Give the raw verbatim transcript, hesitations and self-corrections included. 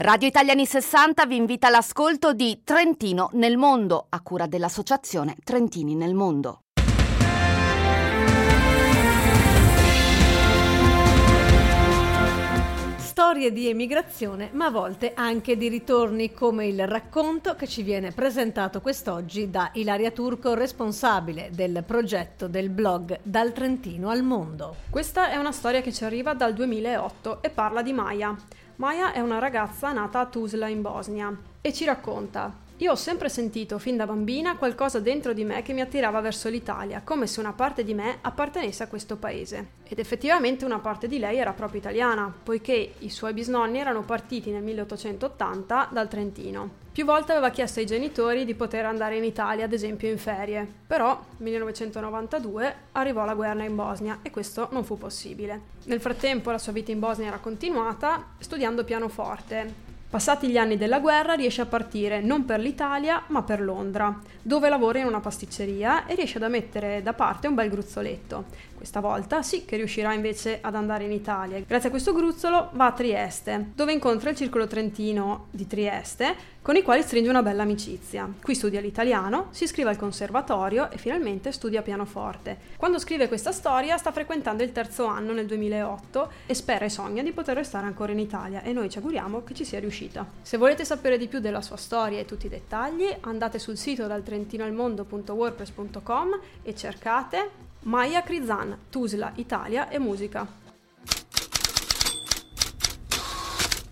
Radio Italia anni sessanta vi invita all'ascolto di Trentino nel mondo, a cura dell'associazione Trentini nel mondo. Storie di emigrazione, ma a volte anche di ritorni, come il racconto che ci viene presentato quest'oggi da Ilaria Turco, responsabile del progetto del blog Dal Trentino al Mondo. Questa è una storia che ci arriva dal duemilaotto e parla di Maja. Maja è una ragazza nata a Tuzla in Bosnia e ci racconta: io ho sempre sentito fin da bambina qualcosa dentro di me che mi attirava verso l'Italia, come se una parte di me appartenesse a questo paese. Ed effettivamente una parte di lei era proprio italiana, poiché i suoi bisnonni erano partiti nel milleottocentottanta dal Trentino. Più volte aveva chiesto ai genitori di poter andare in Italia, ad esempio in ferie, però nel millenovecentonovantadue arrivò la guerra in Bosnia e questo non fu possibile. Nel frattempo la sua vita in Bosnia era continuata, studiando pianoforte. Passati gli anni della guerra riesce a partire non per l'Italia ma per Londra, dove lavora in una pasticceria e riesce da mettere da parte un bel gruzzoletto. Questa volta sì che riuscirà invece ad andare in Italia. Grazie a questo gruzzolo va a Trieste, dove incontra il Circolo Trentino di Trieste, con i quali stringe una bella amicizia. Qui studia l'italiano, si iscrive al conservatorio e finalmente studia pianoforte. Quando scrive questa storia sta frequentando il terzo anno nel duemilaotto e spera e sogna di poter restare ancora in Italia, e noi ci auguriamo che ci sia riuscita. Se volete sapere di più della sua storia e tutti i dettagli, andate sul sito dal trentino al mondo punto wordpress punto com e cercate Maja Krizan, Tuzla, Italia e musica.